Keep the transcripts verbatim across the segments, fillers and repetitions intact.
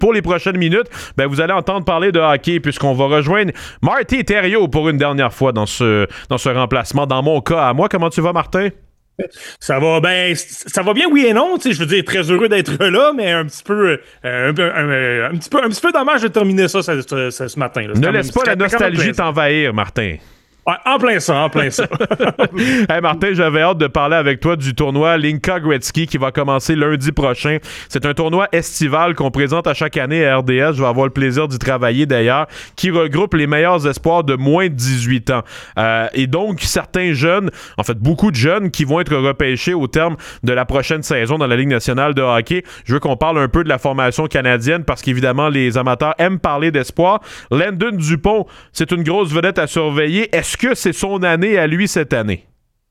pour les prochaines minutes, ben, vous allez entendre parler de hockey puisqu'on va rejoindre Marty Thériault pour une dernière fois dans ce, dans ce remplacement. Dans mon cas, à moi, comment tu vas, Martin? Ça va ben, ça va bien, oui et non. Je veux dire, très heureux d'être là, mais un petit peu, euh, un, un, un, un, petit peu, un petit peu dommage de terminer ça ce, ce, ce, ce matin. Là. Ne laisse pas la nostalgie t'envahir, Martin. Ouais, en plein ça, en plein ça. Hey Martin, j'avais hâte de parler avec toi du tournoi Linka Gretzky qui va commencer lundi prochain. C'est un tournoi estival qu'on présente à chaque année à R D S. Je vais avoir le plaisir d'y travailler d'ailleurs, qui regroupe les meilleurs espoirs de moins de dix-huit ans. Euh, et donc, certains jeunes, en fait beaucoup de jeunes, qui vont être repêchés au terme de la prochaine saison dans la Ligue nationale de hockey. Je veux qu'on parle un peu de la formation canadienne parce qu'évidemment, les amateurs aiment parler d'espoir. Landon Dupont, c'est une grosse vedette à surveiller. Est-ce Est-ce que c'est son année à lui cette année?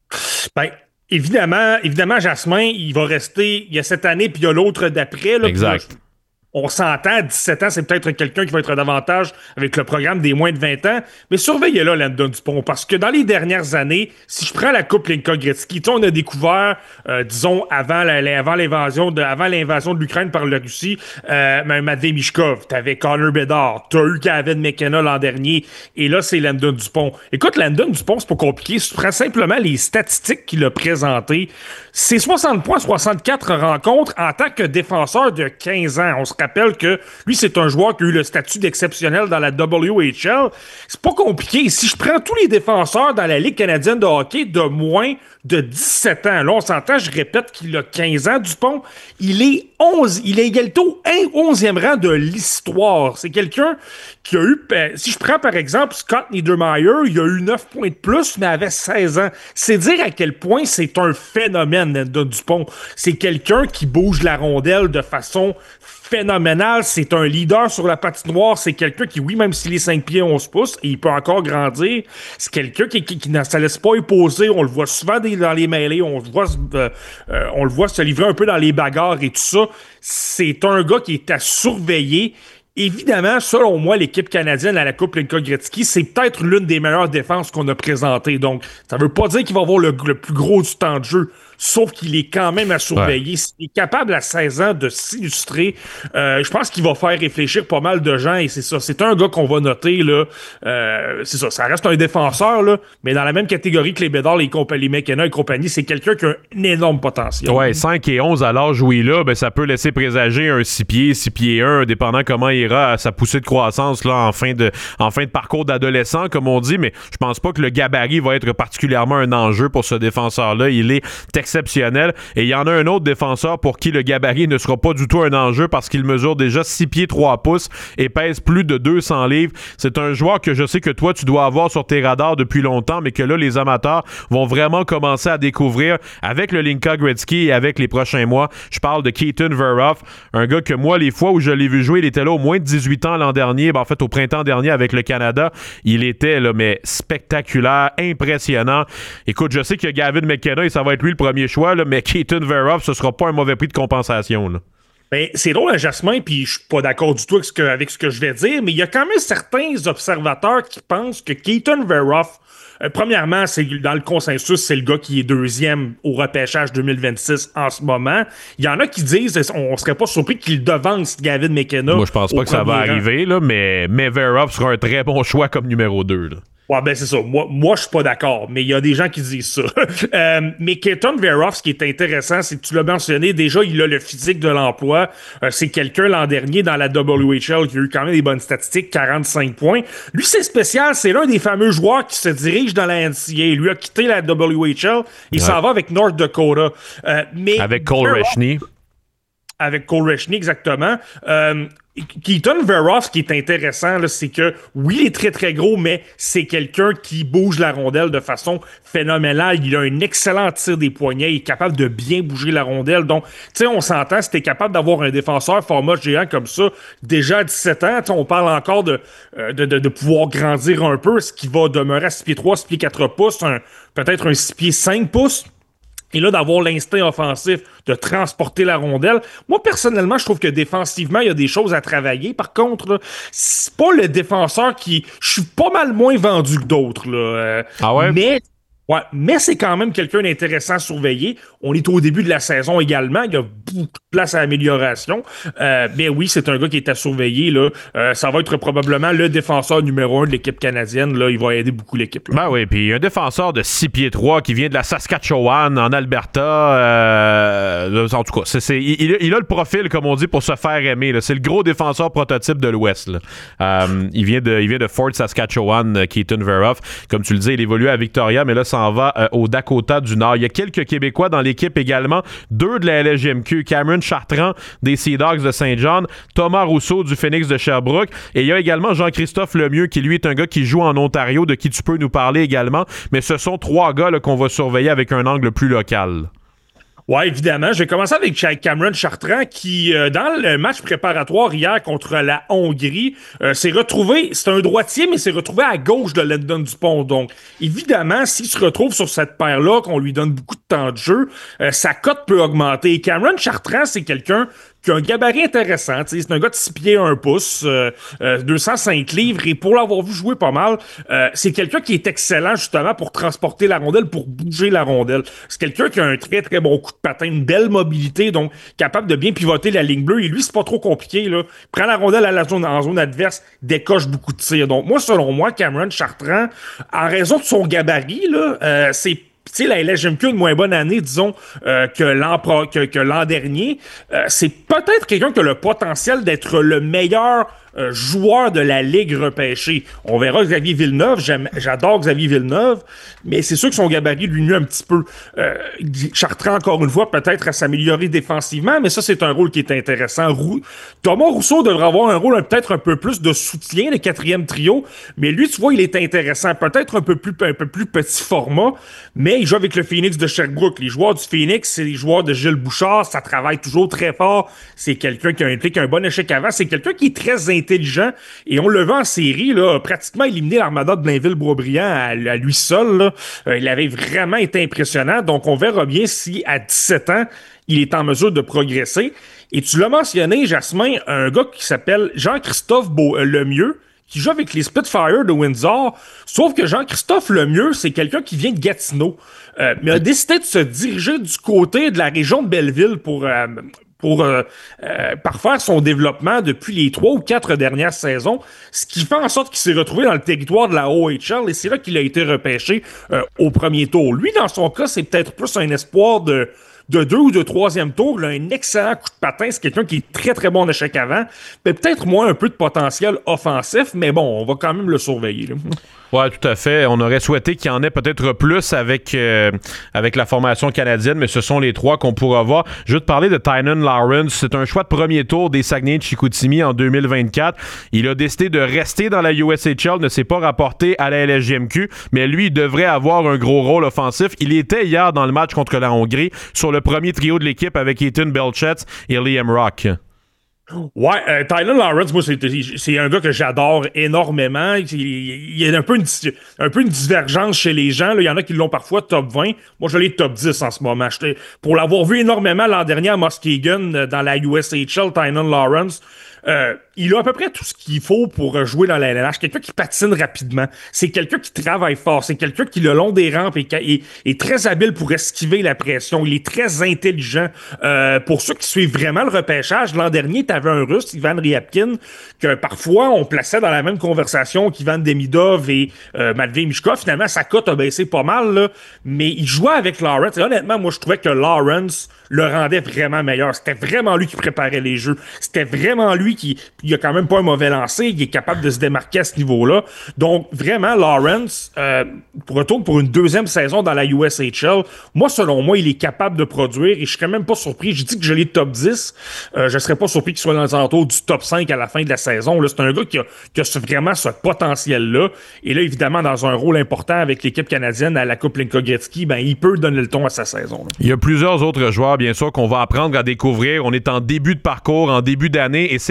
Ben, évidemment, évidemment, Jasmin, il va rester, il y a cette année puis il y a l'autre d'après. Là, exact. On s'entend, à dix-sept ans, c'est peut-être quelqu'un qui va être davantage avec le programme des moins de vingt ans, mais surveillez là Landon Dupont, parce que dans les dernières années, si je prends la Coupe Linka Gretzky, on a découvert, euh, disons, avant, la, la, avant l'invasion de, avant l'invasion de l'Ukraine par la Russie, euh, Matvei Michkov, t'avais Connor Bedard, t'as eu Gavin McKenna l'an dernier, et là, c'est Landon Dupont. Écoute, Landon Dupont, c'est pas compliqué, si tu prends simplement les statistiques qu'il a présentées, c'est soixante points, soixante-quatre rencontres en tant que défenseur de quinze ans. On se rappelle que lui, c'est un joueur qui a eu le statut d'exceptionnel dans la W H L. C'est pas compliqué. Si je prends tous les défenseurs dans la Ligue canadienne de hockey de moins de dix-sept ans, là, on s'entend, je répète qu'il a quinze ans, Dupont, il est onze, il est égalité au onzième rang de l'histoire. C'est quelqu'un qui a eu, si je prends par exemple Scott Niedermayer, il a eu neuf points de plus, mais avait seize ans. C'est dire à quel point c'est un phénomène, Landon Dupont. C'est quelqu'un qui bouge la rondelle de façon phénoménal, c'est un leader sur la patinoire, c'est quelqu'un qui, oui, même s'il est cinq pieds onze pouces, et il peut encore grandir, c'est quelqu'un qui, qui, qui ne se laisse pas imposer, on le voit souvent des, dans les mêlées, on le voit, euh, euh, on le voit se livrer un peu dans les bagarres et tout ça, c'est un gars qui est à surveiller. Évidemment, selon moi, l'équipe canadienne à la Coupe Linka Gretzky, c'est peut-être l'une des meilleures défenses qu'on a présentées. Donc, ça veut pas dire qu'il va avoir le, le plus gros du temps de jeu, sauf qu'il est quand même à surveiller. Ouais. S'il est capable à seize ans de s'illustrer, euh, je pense qu'il va faire réfléchir pas mal de gens, et c'est ça. C'est un gars qu'on va noter, là. Euh, c'est ça, ça reste un défenseur, là, mais dans la même catégorie que les Bédard, les, compa- les McKenna et compagnie, c'est quelqu'un qui a un énorme potentiel. Ouais, cinq et onze à l'âge où il est là, ben, ça peut laisser présager un six pieds, six pieds un, dépendant comment il ira à sa poussée de croissance là, en, fin de, en fin de parcours d'adolescent, comme on dit, mais je pense pas que le gabarit va être particulièrement un enjeu pour ce défenseur-là. Il est exceptionnel. Et il y en a un autre défenseur pour qui le gabarit ne sera pas du tout un enjeu parce qu'il mesure déjà six pieds trois pouces et pèse plus de deux cents livres. C'est un joueur que je sais que toi, tu dois avoir sur tes radars depuis longtemps, mais que là, les amateurs vont vraiment commencer à découvrir avec le Linka Gretzky et avec les prochains mois. Je parle de Keaton Verhoff, un gars que moi, les fois où je l'ai vu jouer, il était là au moins de dix-huit ans l'an dernier, ben, en fait au printemps dernier avec le Canada. Il était là, mais spectaculaire, impressionnant. Écoute, je sais que Gavin McKenna, et ça va être lui le premier choix, là, mais Keaton Verhoff, ce sera pas un mauvais prix de compensation. Là. Ben, c'est drôle, Jasmin, puis je suis pas d'accord du tout avec ce, que, avec ce que je vais dire, mais il y a quand même certains observateurs qui pensent que Keaton Verhoff, euh, premièrement, c'est dans le consensus, c'est le gars qui est deuxième au repêchage deux mille vingt-six en ce moment. Il y en a qui disent, on serait pas surpris qu'il devance Gavin McKenna. Moi, je pense pas que ça va arriver, là, mais, mais Verhoff sera un très bon choix comme numéro deux. Là. Ouais, ben c'est ça. Moi, moi je suis pas d'accord, mais il y a des gens qui disent ça. euh, mais Keaton Verhoff, ce qui est intéressant, c'est que tu l'as mentionné, déjà, il a le physique de l'emploi. Euh, c'est quelqu'un l'an dernier dans la W H L qui a eu quand même des bonnes statistiques, quarante-cinq points. Lui, c'est spécial, c'est l'un des fameux joueurs qui se dirige dans la N C A A. Lui a quitté la W H L, il ouais. s'en va avec North Dakota. Euh, mais avec Cole Rechney. Avec Cole Rechney, exactement. Euh, Keaton Verhoff, ce qui est intéressant, là, c'est que, oui, il est très, très gros, mais c'est quelqu'un qui bouge la rondelle de façon phénoménale. Il a un excellent tir des poignets. Il est capable de bien bouger la rondelle. Donc, tu sais, on s'entend, si t'es capable d'avoir un défenseur format géant comme ça, déjà à dix-sept ans, on parle encore de, euh, de, de, de pouvoir grandir un peu, ce qui va demeurer à six pieds trois, six pieds quatre pouces, un, peut-être un six pieds cinq pouces. Et là, d'avoir l'instinct offensif de transporter la rondelle. Moi, personnellement, je trouve que défensivement, il y a des choses à travailler. Par contre, là, c'est pas le défenseur qui... Je suis pas mal moins vendu que d'autres. Là. Ah ouais? Mais... Ouais, mais c'est quand même quelqu'un d'intéressant à surveiller. On est au début de la saison également. Il y a beaucoup de place à amélioration. Euh, mais oui, c'est un gars qui est à surveiller. Là. Euh, ça va être probablement le défenseur numéro un de l'équipe canadienne. Là. Il va aider beaucoup l'équipe. Là. Ben oui, puis un défenseur de six pieds trois qui vient de la Saskatchewan, en Alberta. Euh, en tout cas, c'est, c'est, il, il a le profil, comme on dit, pour se faire aimer. Là. C'est le gros défenseur prototype de l'Ouest. Euh, il, vient de, il vient de Fort Saskatchewan, Keaton Verhoff. Comme tu le dis, il évolue à Victoria, mais là, ça en va euh, au Dakota du Nord. Il y a quelques Québécois dans l'équipe également. Deux de la L S G M Q. Cameron Chartrand des Sea Dogs de Saint-John. Thomas Rousseau du Phoenix de Sherbrooke. Et il y a également Jean-Christophe Lemieux qui, lui, est un gars qui joue en Ontario, de qui tu peux nous parler également. Mais ce sont trois gars là, qu'on va surveiller avec un angle plus local. Oui, évidemment. Je vais commencer avec Cameron Chartrand qui, euh, dans le match préparatoire hier contre la Hongrie, euh, s'est retrouvé, c'est un droitier, mais s'est retrouvé à gauche de Lyndon Dupont. Donc, évidemment, s'il se retrouve sur cette paire-là, qu'on lui donne beaucoup de temps de jeu, euh, sa cote peut augmenter. Et Cameron Chartrand, c'est quelqu'un qui a un gabarit intéressant. T'sais, c'est un gars de six pieds un pouce, euh, euh, deux cent cinq livres, et pour l'avoir vu jouer pas mal, euh, c'est quelqu'un qui est excellent justement pour transporter la rondelle, pour bouger la rondelle. C'est quelqu'un qui a un très très bon coup de patin, une belle mobilité, donc capable de bien pivoter la ligne bleue. Et lui, c'est pas trop compliqué. Là. Il prend la rondelle à la zone, en zone adverse, décoche beaucoup de tirs. Donc moi, selon moi, Cameron Chartrand, en raison de son gabarit, là, euh, c'est tu sais, la L S G M Q a une moins bonne année, disons, euh, que, l'an pro- que, que l'an dernier. Euh, c'est peut-être quelqu'un qui a le potentiel d'être le meilleur euh, joueur de la Ligue repêchée. On verra Xavier Villeneuve. J'aime, j'adore Xavier Villeneuve, mais c'est sûr que son gabarit lui nuit un petit peu. Euh, Chartrand, encore une fois, peut-être à s'améliorer défensivement, mais ça, c'est un rôle qui est intéressant. Rou- Thomas Rousseau devrait avoir un rôle peut-être un peu plus de soutien, le quatrième trio, mais lui, tu vois, il est intéressant. Peut-être un peu plus, un peu plus petit format, mais il joue avec le Phoenix de Sherbrooke. Les joueurs du Phoenix, c'est les joueurs de Gilles Bouchard. Ça travaille toujours très fort. C'est quelqu'un qui a impliqué un bon échec avant. C'est quelqu'un qui est très intelligent. Et on le voit en série, là, pratiquement éliminé l'Armada de Blainville-Boisbriand à, à lui seul. Là. Euh, il avait vraiment été impressionnant. Donc, on verra bien si, à dix-sept ans, il est en mesure de progresser. Et tu l'as mentionné, Jasmin, un gars qui s'appelle Jean-Christophe Beau- euh, Lemieux, qui joue avec les Spitfire de Windsor. Sauf que Jean-Christophe Lemieux, c'est quelqu'un qui vient de Gatineau, euh, mais a décidé de se diriger du côté de la région de Belleville pour... Euh, pour euh, euh, parfaire son développement depuis les trois ou quatre dernières saisons, ce qui fait en sorte qu'il s'est retrouvé dans le territoire de la O H L, et c'est là qu'il a été repêché euh, au premier tour. Lui, dans son cas, c'est peut-être plus un espoir de de deux ou de troisième tour. Il a un excellent coup de patin. C'est quelqu'un qui est très, très bon en échec avant. Mais peut-être moins un peu de potentiel offensif, mais bon, on va quand même le surveiller. Là. Oui, tout à fait. On aurait souhaité qu'il y en ait peut-être plus avec, euh, avec la formation canadienne, mais ce sont les trois qu'on pourra voir. Je veux te parler de Tynan Lawrence. C'est un choix de premier tour des Saguenay de Chicoutimi en deux mille vingt-quatre. Il a décidé de rester dans la U S H L, ne s'est pas rapporté à la L S G M Q, mais lui, il devrait avoir un gros rôle offensif. Il était hier dans le match contre la Hongrie sur le premier trio de l'équipe avec Ethan Belchetz et Liam Rock. Ouais, euh, Tyler Lawrence, moi, c'est, c'est un gars que j'adore énormément. Il, il y a un peu une, un peu une divergence chez les gens. Là. Il y en a qui l'ont parfois top vingt. Moi, je l'ai top dix en ce moment. J'étais, pour l'avoir vu énormément l'an dernier à Muskegon, dans la U S H L, Tyler Lawrence, Euh, il a à peu près tout ce qu'il faut pour jouer dans la L N H. Quelqu'un qui patine rapidement. C'est quelqu'un qui travaille fort. C'est quelqu'un qui, le long des rampes, est, est, est très habile pour esquiver la pression. Il est très intelligent. Euh, pour ceux qui suivent vraiment le repêchage, l'an dernier, tu avais un Russe, Ivan Ryabkin, que parfois on plaçait dans la même conversation qu'Ivan Demidov et euh, Matvei Mishkov. Finalement, sa cote a baissé pas mal, là, mais il jouait avec Lawrence. Et honnêtement, moi, je trouvais que Lawrence le rendait vraiment meilleur. C'était vraiment lui qui préparait les jeux. C'était vraiment lui qui... Il a quand même pas un mauvais lancer. Il est capable de se démarquer à ce niveau-là. Donc, vraiment, Lawrence, euh, retourne pour une deuxième saison dans la U S H L. Moi, selon moi, il est capable de produire et je serais même pas surpris. Je dis que je l'ai top dix. Euh, je serais pas surpris qu'il soit dans les alentours du top cinq à la fin de la saison. Là, c'est un gars qui a, qui a vraiment ce potentiel-là. Et là, évidemment, dans un rôle important avec l'équipe canadienne à la Coupe Linka Gretzky, ben, il peut donner le ton à sa saison. Là. Il y a plusieurs autres joueurs, bien sûr, qu'on va apprendre à découvrir. On est en début de parcours, en début d'année, et c'est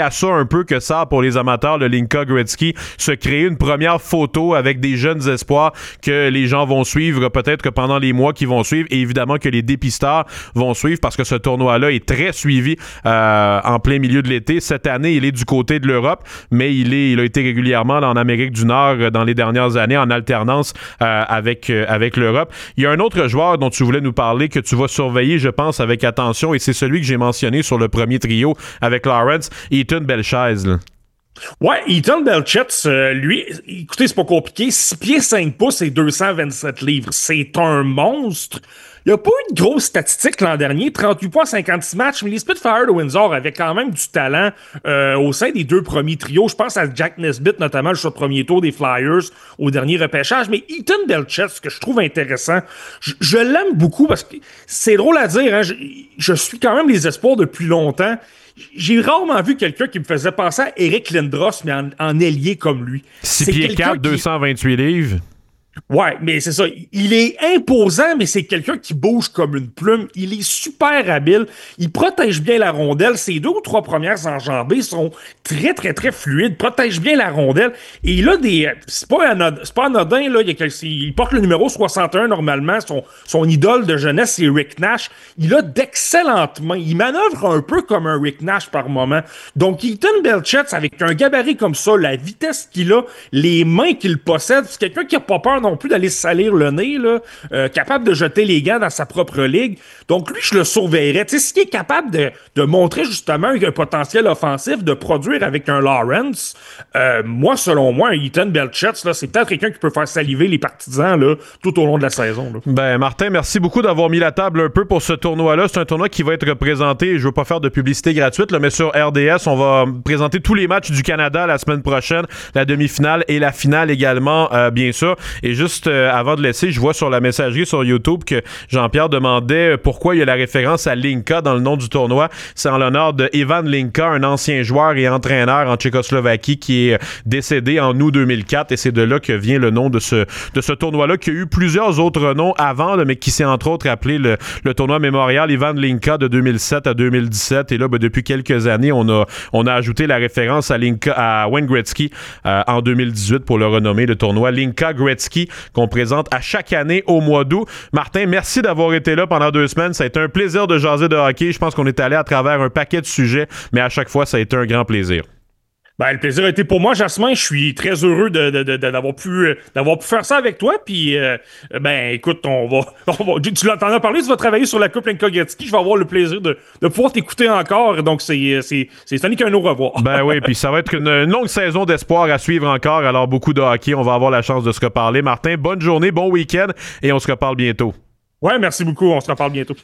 à ça un peu que ça pour les amateurs de Linka Gretzky, se créer une première photo avec des jeunes espoirs que les gens vont suivre peut-être que pendant les mois qui vont suivre, et évidemment que les dépisteurs vont suivre parce que ce tournoi-là est très suivi euh, en plein milieu de l'été. Cette année, il est du côté de l'Europe, mais il, est, il a été régulièrement là, en Amérique du Nord euh, dans les dernières années en alternance euh, avec, euh, avec l'Europe. Il y a un autre joueur dont tu voulais nous parler que tu vas surveiller, je pense, avec attention, et c'est celui que j'ai mentionné sur le premier trio avec Lawrence, Ethan Belchaise. Là. Ouais, Ethan Belchetz, euh, lui, écoutez, c'est pas compliqué. six pieds cinq pouces et deux cent vingt-sept livres. C'est un monstre. Il n'y a pas eu de grosse statistique l'an dernier, trente-huit points, cinquante-six matchs, mais les Spitfire de Windsor avaient quand même du talent euh, au sein des deux premiers trios. Je pense à Jack Nesbitt, notamment le premier tour des Flyers au dernier repêchage. Mais Ethan Belchetz, ce que je trouve intéressant, je, je l'aime beaucoup parce que c'est drôle à dire, hein, je, je suis quand même les espoirs depuis longtemps. J'ai rarement vu quelqu'un qui me faisait penser à Eric Lindros, mais en, en ailier comme lui. six pieds quatre, deux cent vingt-huit livres. Ouais, mais c'est ça. Il est imposant, mais c'est quelqu'un qui bouge comme une plume. Il est super habile. Il protège bien la rondelle. Ses deux ou trois premières enjambées sont très, très, très fluides. Protège bien la rondelle. Et il a des... C'est pas anodin, c'est pas anodin là. Il, y a quelques... il porte le numéro soixante et un normalement. Son, son idole de jeunesse, c'est Rick Nash. Il a d'excellentes mains. Il manœuvre un peu comme un Rick Nash par moment. Donc, Ethan Belchetz, avec un gabarit comme ça, la vitesse qu'il a, les mains qu'il possède, c'est quelqu'un qui a pas peur non plus d'aller se salir le nez, là, euh, capable de jeter les gants dans sa propre ligue. Donc lui, je le surveillerais. Tu sais, s'il est capable de, de montrer justement un potentiel offensif, de produire avec un Lawrence, euh, moi, selon moi, un Ethan Belchetz, là, c'est peut-être quelqu'un qui peut faire saliver les partisans là, tout au long de la saison. Là. Ben, Martin, merci beaucoup d'avoir mis la table un peu pour ce tournoi-là. C'est un tournoi qui va être représenté, je veux pas faire de publicité gratuite, là, mais sur R D S, on va présenter tous les matchs du Canada la semaine prochaine, la demi-finale et la finale également, euh, bien sûr. Et juste euh, avant de laisser, je vois sur la messagerie sur YouTube que Jean-Pierre demandait pourquoi il y a la référence à Linka dans le nom du tournoi. C'est en l'honneur de Ivan Linka, un ancien joueur et entraîneur en Tchécoslovaquie qui est décédé en août deux mille quatre, et c'est de là que vient le nom de ce, de ce tournoi-là, qui a eu plusieurs autres noms avant, là, mais qui s'est entre autres appelé le, le tournoi mémorial Ivan Linka de deux mille sept à deux mille dix-sept. Et là, ben, depuis quelques années, on a, on a ajouté la référence à, Linka, à Wayne Gretzky euh, en deux mille dix-huit pour le renommer le tournoi Linka Gretzky, qu'on présente à chaque année au mois d'août. Martin, merci d'avoir été là pendant deux semaines. Ça a été un plaisir de jaser de hockey. Je pense qu'on est allé à travers un paquet de sujets, mais à chaque fois, ça a été un grand plaisir. Ben, le plaisir a été pour moi, Jasmin. Je suis très heureux de, de, de, d'avoir pu d'avoir pu faire ça avec toi. Puis, euh, ben, écoute, on va, on va tu l'en as parlé, tu vas travailler sur la Coupe Linka Gretzky. Je vais avoir le plaisir de, de pouvoir t'écouter encore. Donc, c'est c'est c'est ce n'est qu'un au revoir. Ben oui, puis ça va être une, une longue saison d'espoir à suivre encore. Alors, beaucoup de hockey. On va avoir la chance de se reparler. Martin, bonne journée, bon week-end, et on se reparle bientôt. Ouais, merci beaucoup. On se reparle bientôt.